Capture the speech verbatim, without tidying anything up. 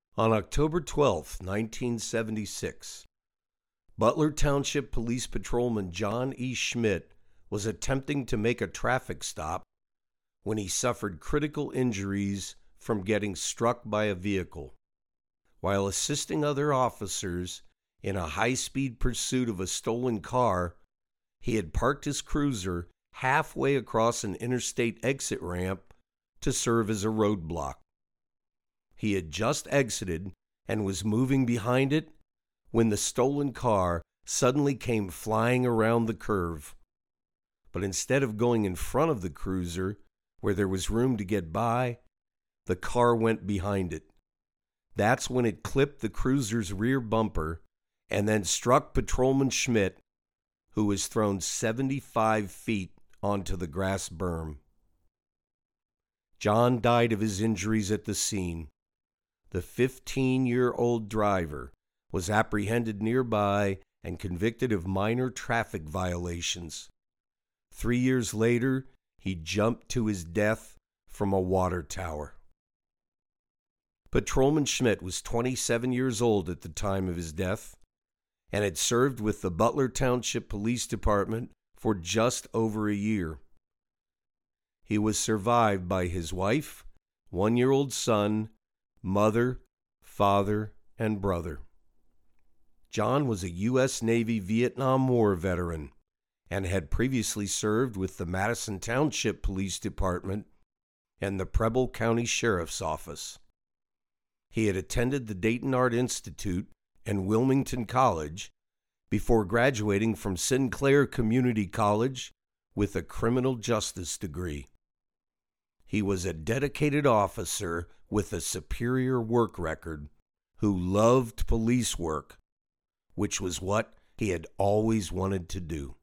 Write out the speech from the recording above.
On October twelfth, nineteen seventy-six, Butler Township Police Patrolman John E. Schmidt was attempting to make a traffic stop when he suffered critical injuries from getting struck by a vehicle. While assisting other officers in a high-speed pursuit of a stolen car, he had parked his cruiser halfway across an interstate exit ramp to serve as a roadblock. He had just exited and was moving behind it when the stolen car suddenly came flying around the curve. But instead of going in front of the cruiser, where there was room to get by, the car went behind it. That's when it clipped the cruiser's rear bumper and then struck Patrolman Schmidt, who was thrown seventy-five feet onto the grass berm. John died of his injuries at the scene. The fifteen-year-old driver was apprehended nearby and convicted of minor traffic violations. Three years later, he jumped to his death from a water tower. Patrolman Schmidt was twenty-seven years old at the time of his death and had served with the Butler Township Police Department for just over a year. He was survived by his wife, one-year-old son, mother, father, and brother. John was a U S Navy Vietnam War veteran and had previously served with the Madison Township Police Department and the Preble County Sheriff's Office. He had attended the Dayton Art Institute and Wilmington College before graduating from Sinclair Community College with a criminal justice degree. He was a dedicated officer with a superior work record who loved police work, which was what he had always wanted to do.